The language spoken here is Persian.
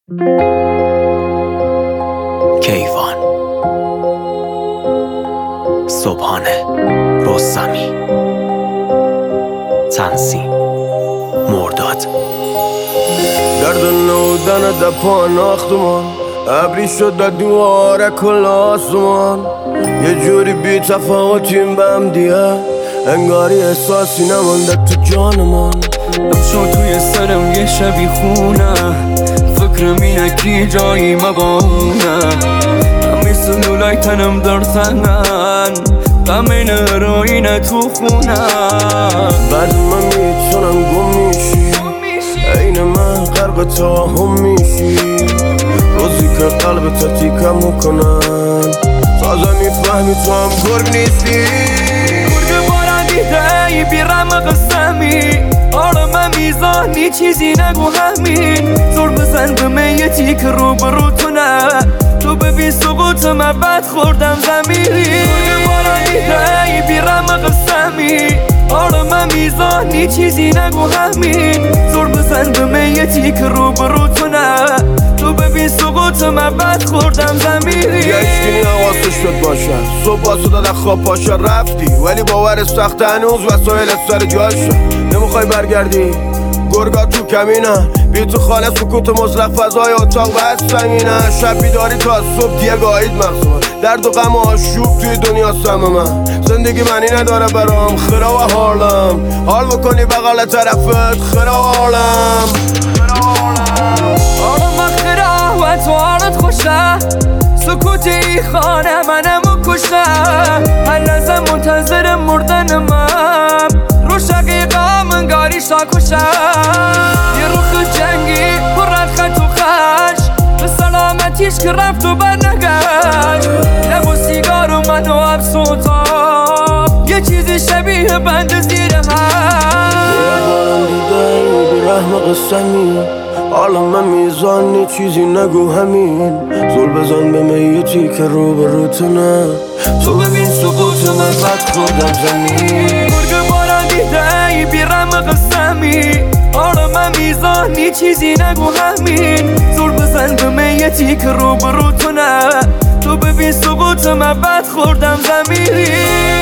کیوان صبحانه رستمی تنظیم مرداد درد نودن در پاناختمان ابری شد در دواره کل آسمان یه جوری بی تفاوتیم به هم دیگه انگاری احساسی نمانده تو جانمان امشو توی سرم یه شبی خونه فکرم اینه کی جایی مبانه همی سلولای تنم درتنن غم این هروینه تو خونه بعد من میتونم گم میشی این من غرق توهم میشی روزی که قلب تا تیکم میکنن تازه میفهمی تو هم گرگ نیستی گرگ بارن دیده ای بیرم قسمی آرام میزانی چیزی نگو همین زور بزن به میتی که رو بروتونه تو ببین سقوط من بد خوردم زمیری گرگ بارن دیده ای بیرم قسمی آرام میزانی چیزی نگو همین زور بزن به میتی که رو بروتونه تو ببین سقوط من بد خوردم زمیری یه اشکینی حواسش شد باشه صبح باسو دادن خواب پاشه رفتی ولی باور سخت هنوز وسایل سر جاشه نمیخوای برگردی گرگا تو کمینه بی تو خانه سکوت مطلق فضای اتاق بس سنگینه شب بیداری تا صبح دیگه گاهید مغزم درد و غم و آشوب توی دنیا سم من زندگی معنی نداره برام خرا و حالم حال بکنی بغل طرفت خرا و حالم آرام خرا و تو حالت خوشه سکوت ای خانه منم کشه هر لحظه منتظر مردن من رو شقیقا منگاری شاکوشه یه روخ جنگی پرد خط و خش به سلامتیش که رفت و برنگشت لب و سیگار و من و افسوتا یه چیزی شبیه بند زیر هم رحم قسمی حالا من میزانی چیزی نگو همین زول بزن به میتی که رو بروتونه تو ببین سقوط من بد خوردم زمین گرگ بارن دیده ای بیرم قسمی حالا من میزانی چیزی نگو همین زور بزن به میتی که رو بروتونه تو ببین سقوط من بد خوردم زمیری